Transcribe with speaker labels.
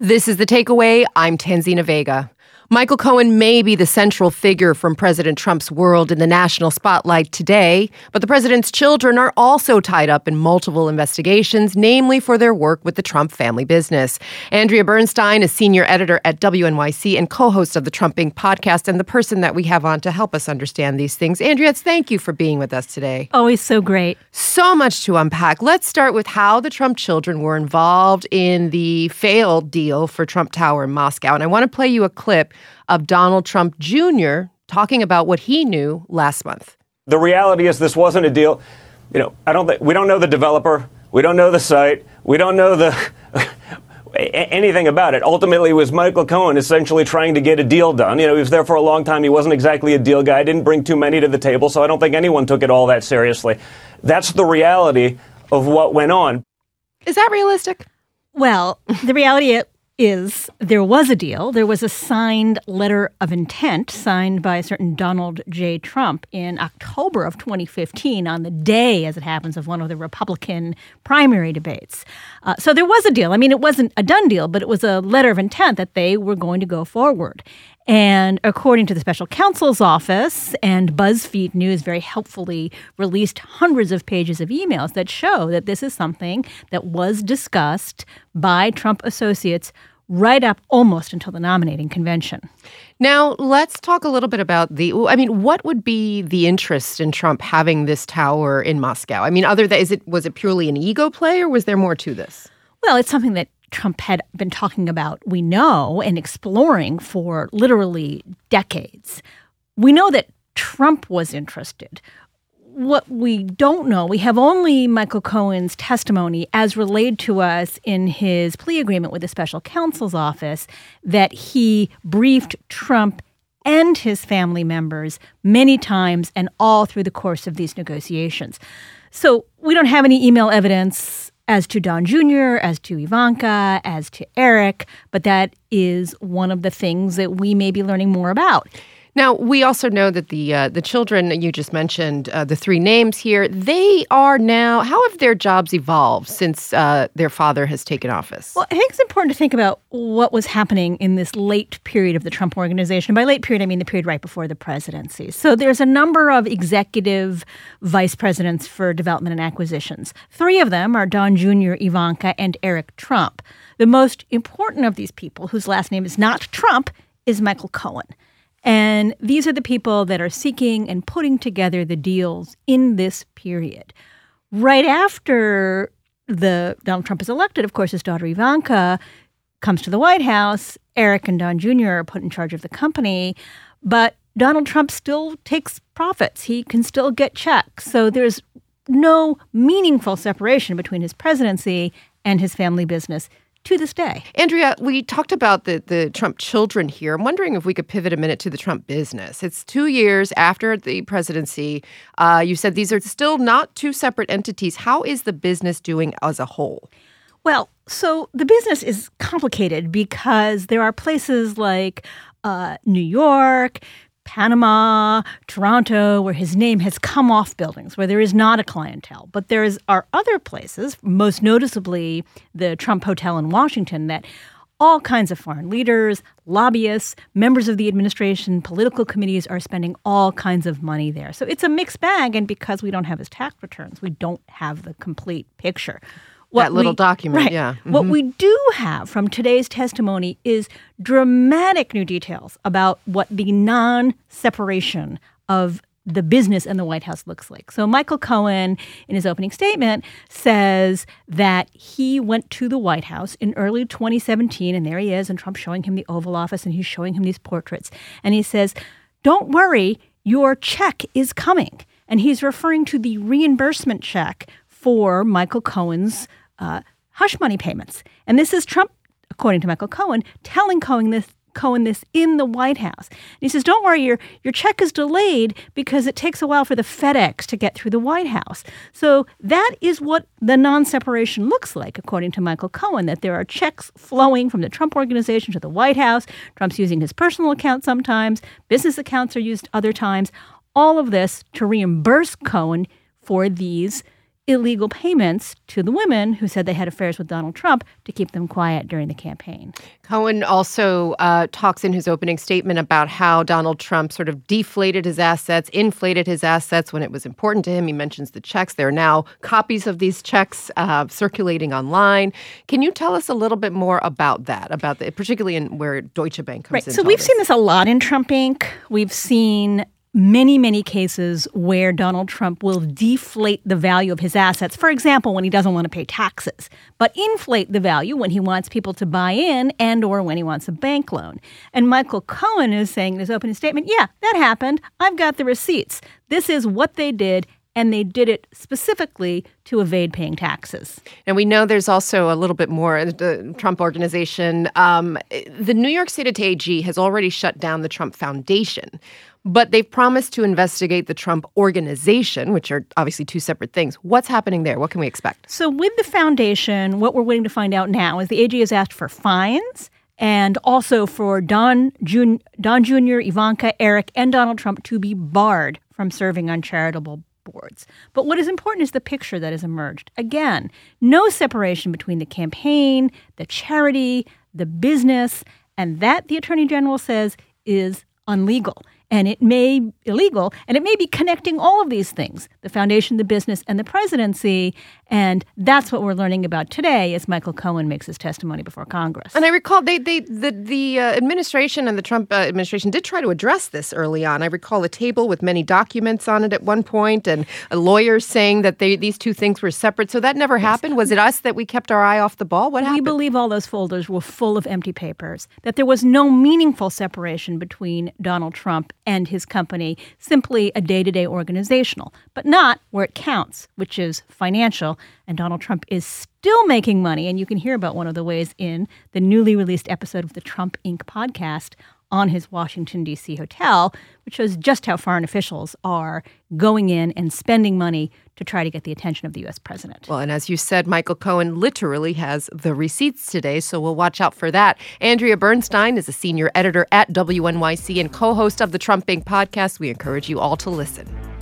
Speaker 1: This is The Takeaway. I'm Tanzina Vega. Michael Cohen may be the central figure from President Trump's world in the national spotlight today, but the president's children are also tied up in multiple investigations, namely for their work with the Trump family business. Andrea Bernstein is senior editor at WNYC and co-host of the Trump Inc. podcast, and the person that we have on to help us understand these things. Andrea, thank you for being with us today.
Speaker 2: Always so great.
Speaker 1: So much to unpack. Let's start with how the Trump children were involved in the failed deal for Trump Tower in Moscow. And I want to play you a clip of Donald Trump Jr. talking about what he knew last month.
Speaker 3: The reality is this wasn't a deal. We don't know the developer. We don't know the site. We don't know anything about it. Ultimately, it was Michael Cohen essentially trying to get a deal done. He was there for a long time. He wasn't exactly a deal guy. Didn't bring too many to the table, so I don't think anyone took it all that seriously. That's the reality of what went on.
Speaker 1: Is that realistic?
Speaker 2: Well, the reality is there was a deal. There was a signed letter of intent signed by a certain Donald J. Trump in October of 2015 on the day, as it happens, of one of the Republican primary debates. So there was a deal. I mean, it wasn't a done deal, but it was a letter of intent that they were going to go forward. And according to the special counsel's office, and BuzzFeed News very helpfully released hundreds of pages of emails that show that this is something that was discussed by Trump associates right up almost until the nominating convention.
Speaker 1: Now, let's talk a little bit about what would be the interest in Trump having this tower in Moscow? I mean, was it purely an ego play, or was there more to this?
Speaker 2: Well, it's something that Trump had been talking about, we know, and exploring for literally decades. We know that Trump was interested. What we don't know, we have only Michael Cohen's testimony as relayed to us in his plea agreement with the special counsel's office that he briefed Trump and his family members many times and all through the course of these negotiations. So we don't have any email evidence as to Don Jr., as to Ivanka, as to Eric, but that is one of the things that we may be learning more about.
Speaker 1: Now, we also know that the children you just mentioned, the three names here, they are now, how have their jobs evolved since their father has taken office?
Speaker 2: Well, I think it's important to think about what was happening in this late period of the Trump organization. By late period, I mean the period right before the presidency. So there's a number of executive vice presidents for development and acquisitions. Three of them are Don Jr., Ivanka, and Eric Trump. The most important of these people, whose last name is not Trump, is Michael Cohen. And these are the people that are seeking and putting together the deals in this period. Right after Donald Trump is elected, of course, his daughter Ivanka comes to the White House. Eric and Don Jr. are put in charge of the company. But Donald Trump still takes profits. He can still get checks. So there's no meaningful separation between his presidency and his family business to this day.
Speaker 1: Andrea, we talked about the Trump children here. I'm wondering if we could pivot a minute to the Trump business. It's 2 years after the presidency. You said these are still not two separate entities. How is the business doing as a whole?
Speaker 2: Well, so the business is complicated because there are places like New York, Panama, Toronto, where his name has come off buildings, where there is not a clientele. But there are other places, most noticeably the Trump Hotel in Washington, that all kinds of foreign leaders, lobbyists, members of the administration, political committees are spending all kinds of money there. So it's a mixed bag, and because we don't have his tax returns, we don't have the complete picture.
Speaker 1: That little document,
Speaker 2: right.
Speaker 1: Yeah. Mm-hmm.
Speaker 2: What we do have from today's testimony is dramatic new details about what the non-separation of the business and the White House looks like. So Michael Cohen, in his opening statement, says that he went to the White House in early 2017, and there he is, and Trump's showing him the Oval Office, and he's showing him these portraits. And he says, "Don't worry, your check is coming." And he's referring to the reimbursement check for Michael Cohen's hush money payments. And this is Trump, according to Michael Cohen, telling Cohen this in the White House. And he says, "Don't worry, your check is delayed because it takes a while for the FedEx to get through the White House." So that is what the non-separation looks like, according to Michael Cohen, that there are checks flowing from the Trump organization to the White House. Trump's using his personal account sometimes. Business accounts are used other times. All of this to reimburse Cohen for these illegal payments to the women who said they had affairs with Donald Trump to keep them quiet during the campaign.
Speaker 1: Cohen also talks in his opening statement about how Donald Trump sort of deflated his assets, inflated his assets when it was important to him. He mentions the checks. There are now copies of these checks circulating online. Can you tell us a little bit more about that, particularly in where Deutsche Bank comes in?
Speaker 2: So we've seen this a lot in Trump Inc. We've seen many, many cases where Donald Trump will deflate the value of his assets. For example, when he doesn't want to pay taxes, but inflate the value when he wants people to buy in and or when he wants a bank loan. And Michael Cohen is saying in his opening statement, yeah, that happened. I've got the receipts. This is what they did. And they did it specifically to evade paying taxes.
Speaker 1: And we know there's also a little bit more. The Trump Organization, the New York State AG has already shut down the Trump Foundation. But they've promised to investigate the Trump Organization, which are obviously two separate things. What's happening there? What can we expect?
Speaker 2: So with the foundation, what we're waiting to find out now is the AG has asked for fines and also for Don Jr., Ivanka, Eric, and Donald Trump to be barred from serving on charitable boards. But what is important is the picture that has emerged. Again, no separation between the campaign, the charity, the business, and that, the Attorney General says, is illegal. And it may be connecting all of these things, the foundation, the business, and the presidency. And that's what we're learning about today as Michael Cohen makes his testimony before Congress.
Speaker 1: And I recall the administration and the Trump administration did try to address this early on. I recall a table with many documents on it at one point and a lawyer saying that these two things were separate. So that never happened. Was it us that we kept our eye off the ball? What happened?
Speaker 2: We believe all those folders were full of empty papers, that there was no meaningful separation between Donald Trump and his company, simply a day-to-day organizational, but not where it counts, which is financial. And Donald Trump is still making money. And you can hear about one of the ways in the newly released episode of the Trump Inc. podcast on his Washington, D.C. hotel, which shows just how foreign officials are going in and spending money to try to get the attention of the U.S. president.
Speaker 1: Well, and as you said, Michael Cohen literally has the receipts today, so we'll watch out for that. Andrea Bernstein is a senior editor at WNYC and co-host of the Trump Inc. podcast. We encourage you all to listen.